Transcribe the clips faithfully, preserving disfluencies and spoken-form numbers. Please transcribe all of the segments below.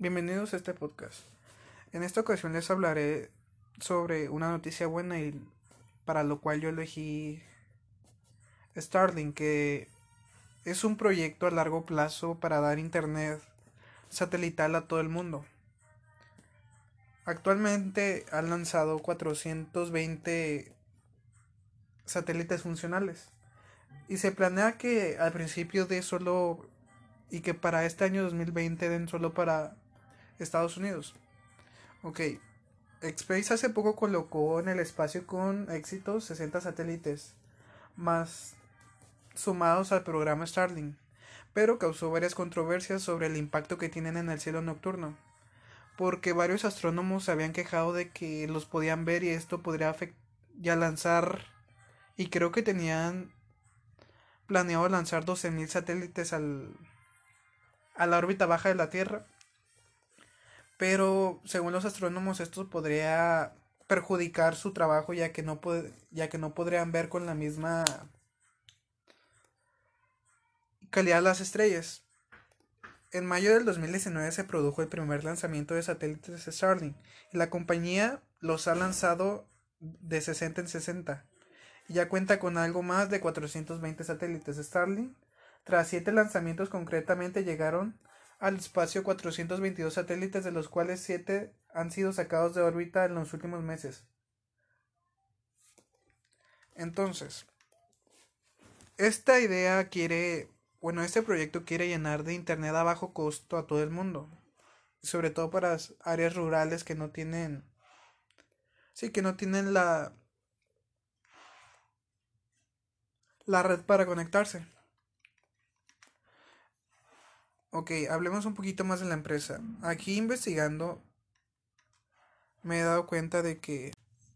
Bienvenidos a este podcast. En esta ocasión les hablaré sobre una noticia buena y para lo cual yo elegí Starlink, que es un proyecto a largo plazo para dar internet satelital a todo el mundo. Actualmente han lanzado cuatrocientos veinte satélites funcionales y se planea que al principio de solo y que para este año dos mil veinte den solo para Estados Unidos. Ok, Space hace poco colocó en el espacio con éxito sesenta satélites, más sumados al programa Starlink, pero causó varias controversias sobre el impacto que tienen en el cielo nocturno, porque varios astrónomos se habían quejado de que los podían ver y esto podría afectar ya lanzar, y creo que tenían planeado lanzar doce mil satélites al, a la órbita baja de la Tierra, pero según los astrónomos esto podría perjudicar su trabajo ya que no pod- ya que no podrían ver con la misma calidad las estrellas. En mayo del dos mil diecinueve se produjo el primer lanzamiento de satélites Starlink y la compañía los ha lanzado de sesenta en sesenta y ya cuenta con algo más de cuatrocientos veinte satélites Starlink. Tras siete lanzamientos concretamente llegaron al espacio cuatrocientos veintidós satélites, de los cuales siete han sido sacados de órbita en los últimos meses. Entonces, esta idea quiere, bueno, este proyecto quiere llenar de internet a bajo costo a todo el mundo, sobre todo para las áreas rurales que no tienen, sí, que no tienen la, la red para conectarse. Ok, hablemos un poquito más de la empresa. Aquí investigando me he dado cuenta de que,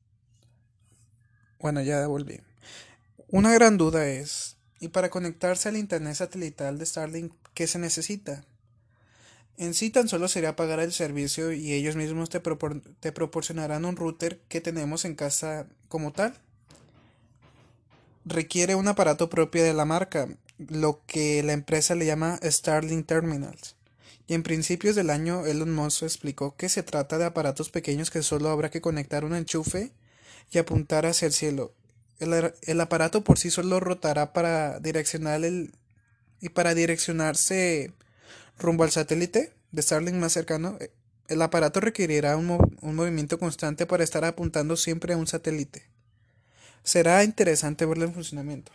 bueno, ya volví. Una gran duda es, ¿y para conectarse al internet satelital de Starlink qué se necesita? En sí tan solo sería pagar el servicio y ellos mismos te, propor- te proporcionarán un router que tenemos en casa como tal. Requiere un aparato propio de la marca, lo que la empresa le llama Starlink Terminals. Y en principios del año Elon Musk explicó que se trata de aparatos pequeños que solo habrá que conectar un enchufe y apuntar hacia el cielo. El, el aparato por sí solo rotará para direccionar el, y para direccionarse rumbo al satélite de Starlink más cercano. El aparato requerirá un, mov- un movimiento constante para estar apuntando siempre a un satélite. Será interesante verlo en funcionamiento.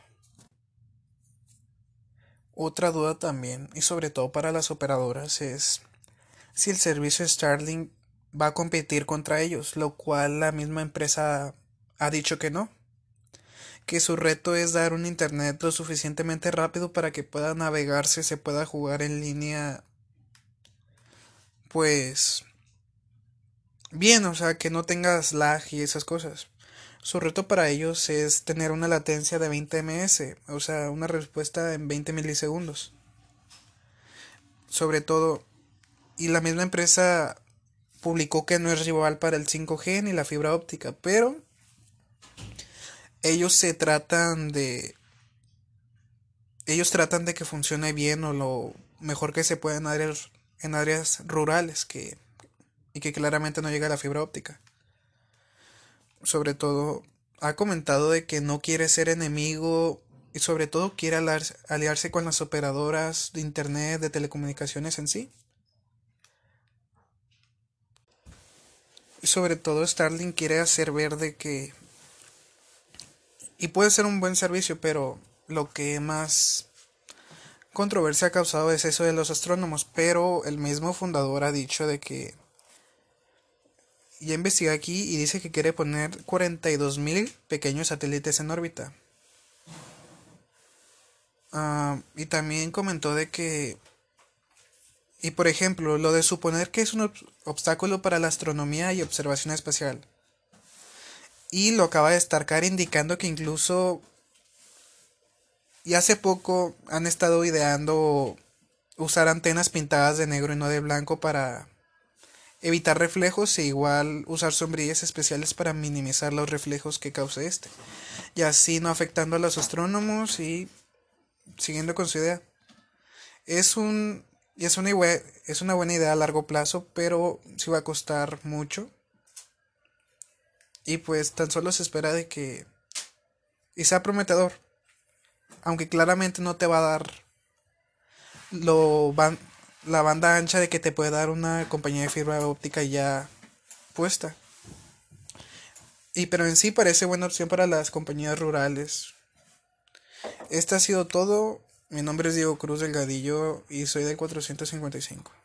Otra duda también, y sobre todo para las operadoras, es si el servicio Starlink va a competir contra ellos, lo cual la misma empresa ha dicho que no, que su reto es dar un internet lo suficientemente rápido para que pueda navegarse, se pueda jugar en línea, pues bien, o sea, que no tengas lag y esas cosas. Su reto para ellos es tener una latencia de veinte ms, o sea, una respuesta en veinte milisegundos. Sobre todo, y la misma empresa publicó que no es rival para el cinco G ni la fibra óptica, pero ellos se tratan de ellos tratan de que funcione bien o lo mejor que se pueda en áreas en áreas rurales que y que claramente no llega a la fibra óptica. Sobre todo ha comentado de que no quiere ser enemigo y sobre todo quiere aliarse con las operadoras de internet, de telecomunicaciones en sí. Y sobre todo Starlink quiere hacer ver de que y puede ser un buen servicio, pero lo que más controversia ha causado es eso de los astrónomos, pero el mismo fundador ha dicho de que ya investiga aquí y dice que quiere poner cuarenta y dos mil pequeños satélites en órbita. Ah, y también comentó de que, y por ejemplo, lo de suponer que es un ob- obstáculo para la astronomía y observación espacial. Y lo acaba de destacar indicando que incluso, y hace poco han estado ideando usar antenas pintadas de negro y no de blanco para evitar reflejos e igual usar sombrillas especiales para minimizar los reflejos que cause este, y así no afectando a los astrónomos y siguiendo con su idea. Es un Y es una, ibue- es una buena idea a largo plazo, pero sí va a costar mucho. Y pues tan solo se espera de que... Y sea prometedor, aunque claramente no te va a dar lo ban- la banda ancha de que te puede dar una compañía de fibra óptica ya puesta. Y pero en sí parece buena opción para las compañías rurales. Este ha sido todo. Mi nombre es Diego Cruz Delgadillo y soy del cuatrocientos cincuenta y cinco.